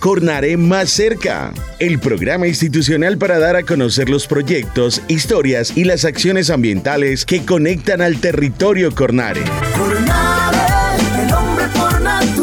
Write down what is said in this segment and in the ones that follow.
Cornare Más Cerca, el programa institucional para dar a conocer los proyectos, historias y las acciones ambientales que conectan al territorio Cornare. Cornare, el hombre por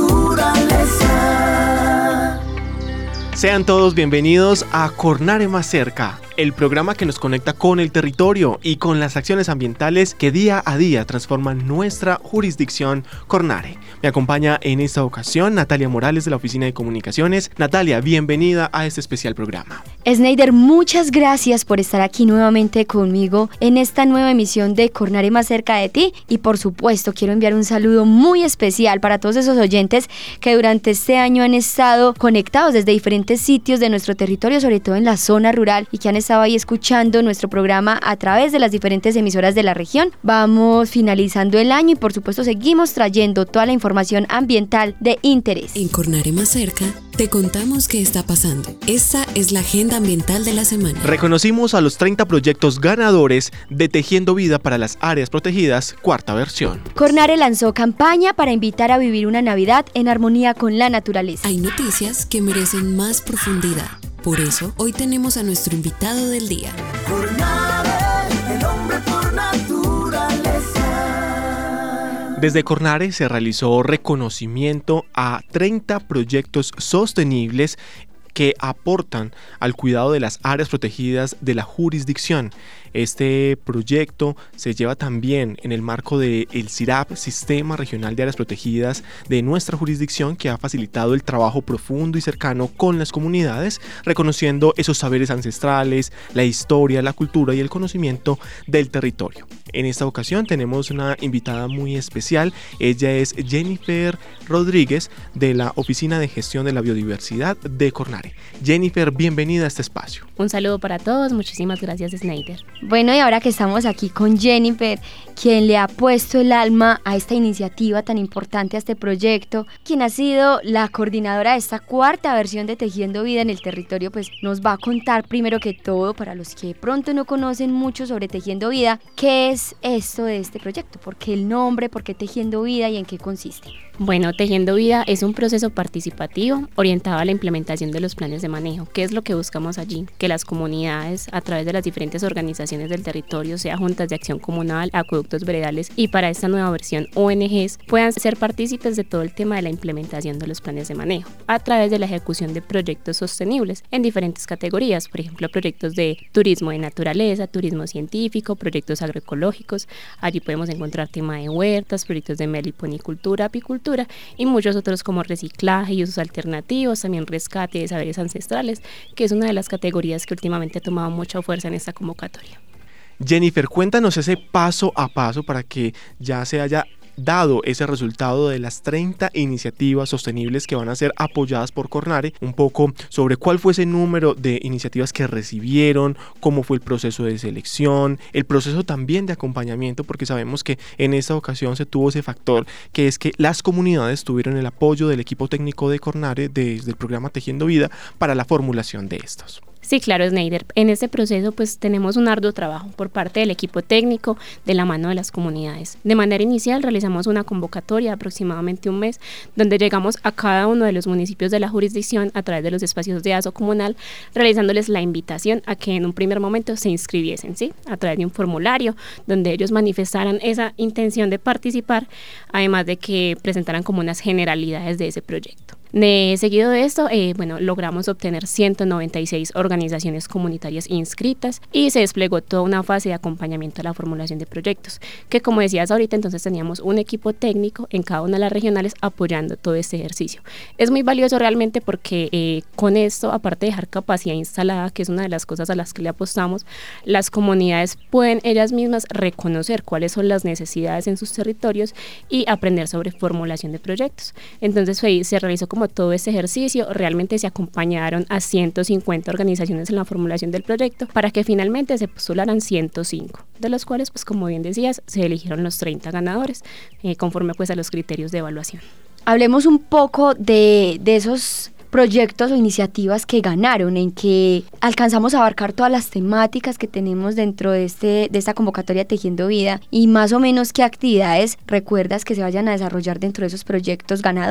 naturaleza. Sean todos bienvenidos a Cornare Más Cerca, el programa que nos conecta con el territorio y con las acciones ambientales que día a día transforman nuestra jurisdicción Cornare. Me acompaña en esta ocasión Natalia Morales de la Oficina de Comunicaciones. Natalia, bienvenida a este especial programa. Sneider, muchas gracias por estar aquí nuevamente conmigo en esta nueva emisión de Cornare Más Cerca de ti, y por supuesto quiero enviar un saludo muy especial para todos esos oyentes que durante este año han estado conectados desde diferentes sitios de nuestro territorio, sobre todo en la zona rural, y que han estado ahí escuchando nuestro programa a través de las diferentes emisoras de la región. Vamos finalizando el año y por supuesto seguimos trayendo toda la información ambiental de interés. En Cornare Más Cerca te contamos qué está pasando. Esta es la agenda ambiental de la semana. Reconocimos a los 30 proyectos ganadores de Tejiendo Vida para las Áreas Protegidas, cuarta versión. Cornare lanzó campaña para invitar a vivir una Navidad en armonía con la naturaleza. Hay noticias que merecen más profundidad. Por eso, hoy tenemos a nuestro invitado del día. Cornare, el hombre por naturaleza. Desde Cornare se realizó reconocimiento a 30 proyectos sostenibles que aportan al cuidado de las áreas protegidas de la jurisdicción. Este proyecto se lleva también en el marco del SIRAP, Sistema Regional de Áreas Protegidas de nuestra jurisdicción, que ha facilitado el trabajo profundo y cercano con las comunidades, reconociendo esos saberes ancestrales, la historia, la cultura y el conocimiento del territorio. En esta ocasión tenemos una invitada muy especial. Ella es Jennifer Rodríguez, de la Oficina de Gestión de la Biodiversidad de Cornare. Jennifer, bienvenida a este espacio. Un saludo para todos, muchísimas gracias, Sneider. Bueno, y ahora que estamos aquí con Jennifer, quien le ha puesto el alma a esta iniciativa tan importante, a este proyecto, quien ha sido la coordinadora de esta cuarta versión de Tejiendo Vida en el territorio, pues nos va a contar primero que todo, para los que de pronto no conocen mucho sobre Tejiendo Vida, qué es esto de este proyecto, por qué el nombre, por qué Tejiendo Vida y en qué consiste. Bueno, Tejiendo Vida es un proceso participativo orientado a la implementación de los planes de manejo. ¿Qué es lo que buscamos allí? Que las comunidades, a través de las diferentes organizaciones del territorio, sea juntas de acción comunal, acueductos veredales y para esta nueva versión ONGs, puedan ser partícipes de todo el tema de la implementación de los planes de manejo a través de la ejecución de proyectos sostenibles en diferentes categorías, por ejemplo, proyectos de turismo de naturaleza, turismo científico, proyectos agroecológicos. Allí podemos encontrar tema de huertas, proyectos de meliponicultura, apicultura y muchos otros como reciclaje y usos alternativos, también rescate de saberes ancestrales, que es una de las categorías que últimamente ha tomado mucha fuerza en esta convocatoria. Jennifer, cuéntanos ese paso a paso para que ya se haya dado ese resultado de las 30 iniciativas sostenibles que van a ser apoyadas por Cornare, un poco sobre cuál fue ese número de iniciativas que recibieron, cómo fue el proceso de selección, el proceso también de acompañamiento, porque sabemos que en esta ocasión se tuvo ese factor, que es que las comunidades tuvieron el apoyo del equipo técnico de Cornare desde el programa Tejiendo Vida para la formulación de estos. Sí, claro, Sneider. En este proceso pues tenemos un arduo trabajo por parte del equipo técnico de la mano de las comunidades. De manera inicial realizamos una convocatoria de aproximadamente un mes donde llegamos a cada uno de los municipios de la jurisdicción a través de los espacios de ASO comunal, realizándoles la invitación a que en un primer momento se inscribiesen, ¿sí? A través de un formulario donde ellos manifestaran esa intención de participar, además de que presentaran como unas generalidades de ese proyecto. Seguido de esto, logramos obtener 196 organizaciones comunitarias inscritas y se desplegó toda una fase de acompañamiento a la formulación de proyectos, que como decías ahorita, entonces teníamos un equipo técnico en cada una de las regionales apoyando todo este ejercicio. Es muy valioso realmente porque con esto, aparte de dejar capacidad instalada, que es una de las cosas a las que le apostamos, las comunidades pueden ellas mismas reconocer cuáles son las necesidades en sus territorios y aprender sobre formulación de proyectos. Entonces se realizó como todo este ejercicio, realmente se acompañaron a 150 organizaciones en la formulación del proyecto para que finalmente se postularan 105, de los cuales, pues como bien decías, se eligieron los 30 ganadores conforme pues a los criterios de evaluación. Hablemos un poco de esos proyectos o iniciativas que ganaron, en que alcanzamos a abarcar todas las temáticas que tenemos dentro de esta convocatoria Tejiendo Vida, y más o menos qué actividades recuerdas que se vayan a desarrollar dentro de esos proyectos ganadores.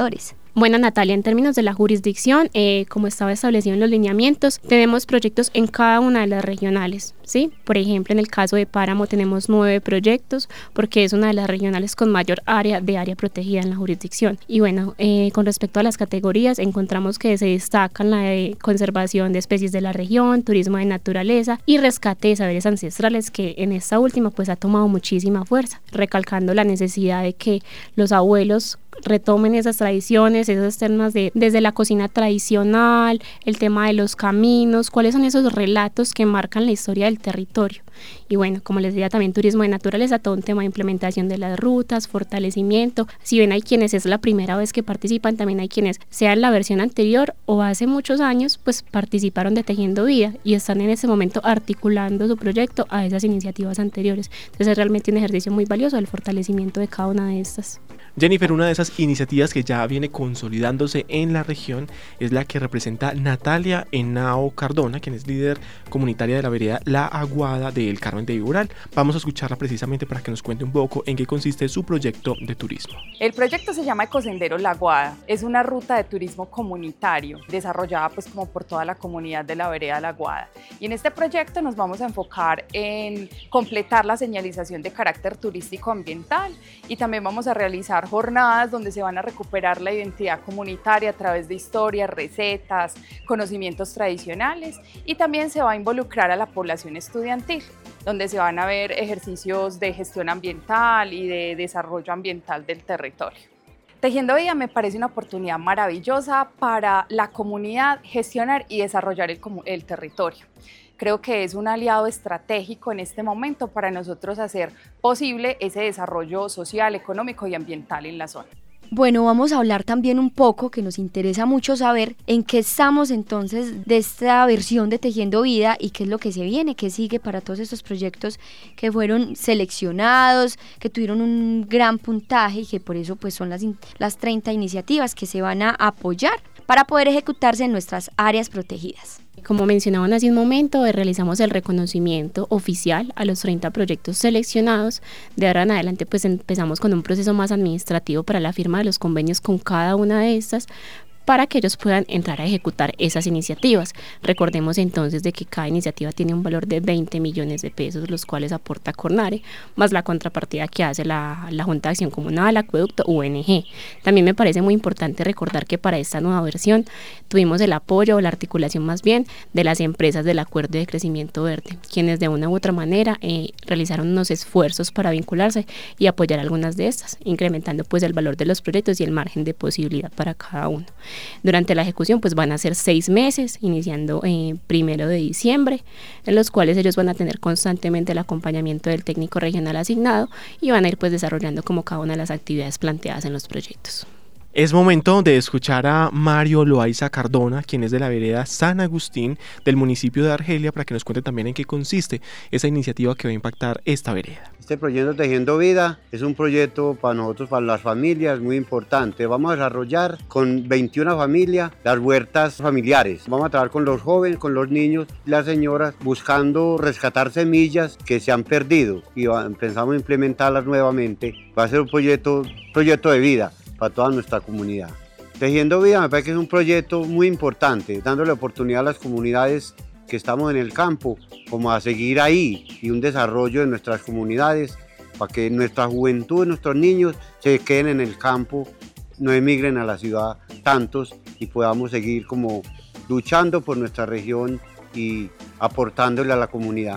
Bueno, Natalia, en términos de la jurisdicción, como estaba establecido en los lineamientos, tenemos proyectos en cada una de las regionales, ¿sí? Por ejemplo, en el caso de Páramo tenemos 9 proyectos porque es una de las regionales con mayor área protegida en la jurisdicción. Y bueno, con respecto a las categorías, encontramos que se destacan la de conservación de especies de la región, turismo de naturaleza y rescate de saberes ancestrales, que en esta última pues ha tomado muchísima fuerza, recalcando la necesidad de que los abuelos retomen esas tradiciones, esos temas desde la cocina tradicional, el tema de los caminos, cuáles son esos relatos que marcan la historia del territorio. Y bueno, como les decía, también turismo de naturaleza, todo un tema de implementación de las rutas, fortalecimiento. Si bien hay quienes es la primera vez que participan, también hay quienes, sea en la versión anterior o hace muchos años, pues participaron de Tejiendo Vida y están en este momento articulando su proyecto a esas iniciativas anteriores. Entonces es realmente un ejercicio muy valioso el fortalecimiento de cada una de estas. Jennifer, una de esas iniciativas que ya viene consolidándose en la región es la que representa Natalia Henao Cardona, quien es líder comunitaria de la vereda La Aguada del Carmen de Viboral. Vamos a escucharla precisamente para que nos cuente un poco en qué consiste su proyecto de turismo. El proyecto se llama Ecosendero La Aguada. Es una ruta de turismo comunitario desarrollada pues como por toda la comunidad de la vereda La Aguada. Y en este proyecto nos vamos a enfocar en completar la señalización de carácter turístico ambiental y también vamos a realizar jornadas donde se van a recuperar la identidad comunitaria a través de historias, recetas, conocimientos tradicionales y también se va a involucrar a la población estudiantil, donde se van a ver ejercicios de gestión ambiental y de desarrollo ambiental del territorio. Tejiendo Vida me parece una oportunidad maravillosa para la comunidad gestionar y desarrollar el territorio. Creo que es un aliado estratégico en este momento para nosotros hacer posible ese desarrollo social, económico y ambiental en la zona. Bueno, vamos a hablar también un poco, que nos interesa mucho saber en qué estamos entonces de esta versión de Tejiendo Vida y qué es lo que se viene, qué sigue para todos estos proyectos que fueron seleccionados, que tuvieron un gran puntaje y que por eso pues son las 30 iniciativas que se van a apoyar para poder ejecutarse en nuestras áreas protegidas. Como mencionaban hace un momento, realizamos el reconocimiento oficial a los 30 proyectos seleccionados. De ahora en adelante pues empezamos con un proceso más administrativo para la firma de los convenios con cada una de estas, para que ellos puedan entrar a ejecutar esas iniciativas. Recordemos entonces de que cada iniciativa tiene un valor de 20 millones de pesos, los cuales aporta Cornare, más la contrapartida que hace la Junta de Acción Comunal, Acueducto, UNG. También me parece muy importante recordar que para esta nueva versión tuvimos el apoyo o la articulación más bien de las empresas del Acuerdo de Crecimiento Verde, quienes de una u otra manera realizaron unos esfuerzos para vincularse y apoyar algunas de estas, incrementando pues el valor de los proyectos y el margen de posibilidad para cada uno. Durante la ejecución pues van a ser 6 meses, iniciando 1 de diciembre, en los cuales ellos van a tener constantemente el acompañamiento del técnico regional asignado y van a ir pues desarrollando como cada una de las actividades planteadas en los proyectos. Es momento de escuchar a Mario Loaiza Cardona, quien es de la vereda San Agustín del municipio de Argelia, para que nos cuente también en qué consiste esa iniciativa que va a impactar esta vereda. Este proyecto Tejiendo Vida es un proyecto para nosotros, para las familias, muy importante. Vamos a desarrollar con 21 familias las huertas familiares. Vamos a trabajar con los jóvenes, con los niños y las señoras, buscando rescatar semillas que se han perdido y pensamos implementarlas nuevamente. Va a ser un proyecto de vida para toda nuestra comunidad. Tejiendo Vida me parece que es un proyecto muy importante, dándole oportunidad a las comunidades que estamos en el campo, como a seguir ahí y un desarrollo de nuestras comunidades, para que nuestra juventud, nuestros niños se queden en el campo, no emigren a la ciudad tantos y podamos seguir como luchando por nuestra región y aportándole a la comunidad.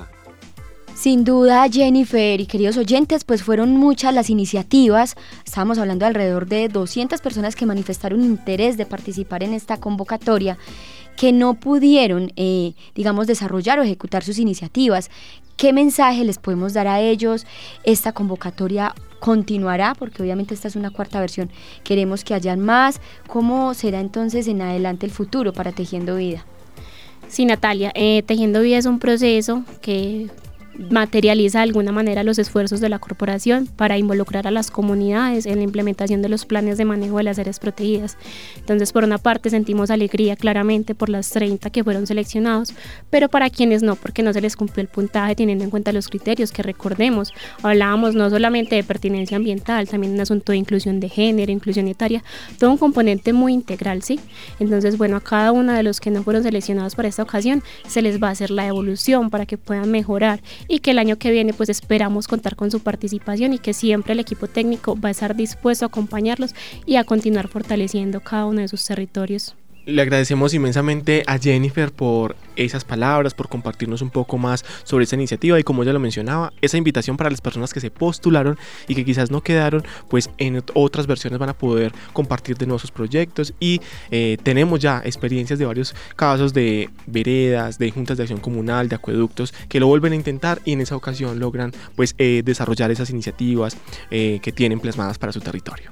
Sin duda, Jennifer y queridos oyentes, pues fueron muchas las iniciativas. Estábamos hablando de alrededor de 200 personas que manifestaron interés de participar en esta convocatoria, que no pudieron, desarrollar o ejecutar sus iniciativas. ¿Qué mensaje les podemos dar a ellos? Esta convocatoria continuará, porque obviamente esta es una 4ª versión. Queremos que hayan más. ¿Cómo será entonces en adelante el futuro para Tejiendo Vida? Sí, Natalia, Tejiendo Vida es un proceso que materializa de alguna manera los esfuerzos de la corporación para involucrar a las comunidades en la implementación de los planes de manejo de las áreas protegidas. Entonces, por una parte sentimos alegría claramente por las 30 que fueron seleccionados, pero para quienes no, porque no se les cumplió el puntaje teniendo en cuenta los criterios que, recordemos, hablábamos no solamente de pertinencia ambiental, también un asunto de inclusión de género, inclusión etaria, todo un componente muy integral, ¿sí? Entonces, bueno, a cada uno de los que no fueron seleccionados para esta ocasión se les va a hacer la evolución para que puedan mejorar, y que el año que viene pues esperamos contar con su participación y que siempre el equipo técnico va a estar dispuesto a acompañarlos y a continuar fortaleciendo cada uno de sus territorios. Le agradecemos inmensamente a Jennifer por esas palabras, por compartirnos un poco más sobre esta iniciativa y, como ella lo mencionaba, esa invitación para las personas que se postularon y que quizás no quedaron, pues en otras versiones van a poder compartir de nuevo sus proyectos, y tenemos ya experiencias de varios casos de veredas, de juntas de acción comunal, de acueductos, que lo vuelven a intentar y en esa ocasión logran pues desarrollar esas iniciativas que tienen plasmadas para su territorio.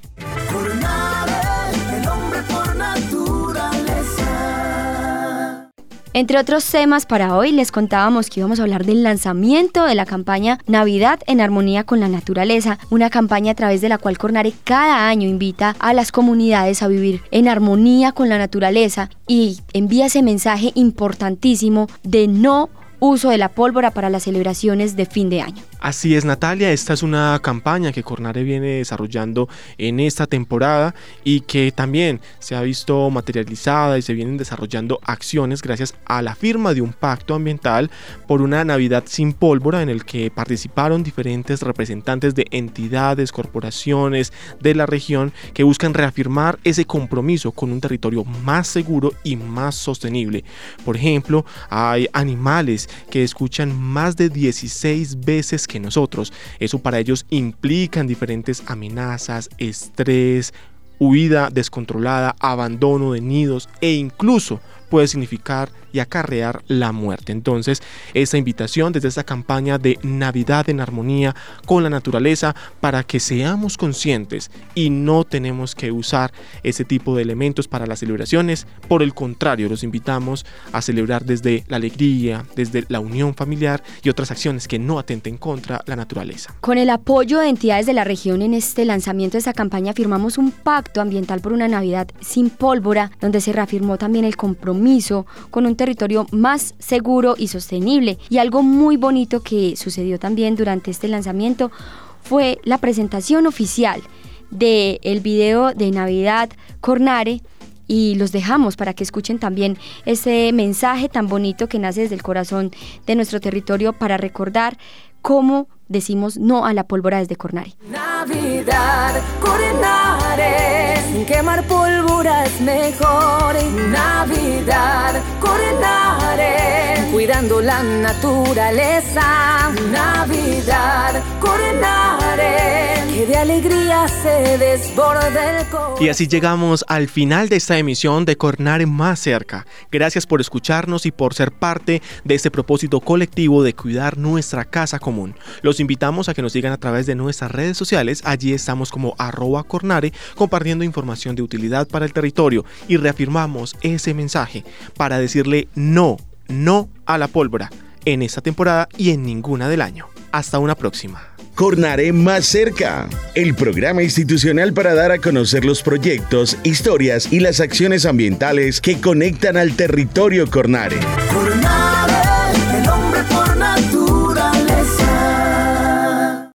Entre otros temas, para hoy les contábamos que íbamos a hablar del lanzamiento de la campaña Navidad en Armonía con la Naturaleza, una campaña a través de la cual Cornare cada año invita a las comunidades a vivir en armonía con la naturaleza y envía ese mensaje importantísimo de no uso de la pólvora para las celebraciones de fin de año. Así es, Natalia, esta es una campaña que Cornare viene desarrollando en esta temporada y que también se ha visto materializada y se vienen desarrollando acciones gracias a la firma de un pacto ambiental por una Navidad sin pólvora, en el que participaron diferentes representantes de entidades, corporaciones de la región que buscan reafirmar ese compromiso con un territorio más seguro y más sostenible. Por ejemplo, hay animales que escuchan más de 16 veces que nosotros. Eso para ellos implican diferentes amenazas, estrés, huida descontrolada, abandono de nidos e incluso puede significar y acarrear la muerte. Entonces, esta invitación desde esta campaña de Navidad en Armonía con la Naturaleza, para que seamos conscientes y no tenemos que usar ese tipo de elementos para las celebraciones. Por el contrario, los invitamos a celebrar desde la alegría, desde la unión familiar y otras acciones que no atenten contra la naturaleza. Con el apoyo de entidades de la región en este lanzamiento de esta campaña firmamos un pacto ambiental por una Navidad sin pólvora, donde se reafirmó también el compromiso con un territorio más seguro y sostenible. Y algo muy bonito que sucedió también durante este lanzamiento fue la presentación oficial del video de Navidad Cornare, y los dejamos para que escuchen también ese mensaje tan bonito que nace desde el corazón de nuestro territorio para recordar cómo decimos no a la pólvora desde Cornare. Navidad, Cornare, sin quemar pólvora es mejor. Navidad, Cornare, cuidando la naturaleza. Navidad, Cornare, que de alegría se desborde el corazón. Y así llegamos al final de esta emisión de Cornare Más Cerca. Gracias por escucharnos y por ser parte de este propósito colectivo de cuidar nuestra casa común. Los invitamos a que nos sigan a través de nuestras redes sociales. Allí estamos como @Cornare, compartiendo información de utilidad para el territorio, y reafirmamos ese mensaje para decirle no a la pólvora en esta temporada y en ninguna del año. Hasta una próxima. Cornare Más Cerca, el programa institucional para dar a conocer los proyectos, historias y las acciones ambientales que conectan al territorio Cornare. Cornare.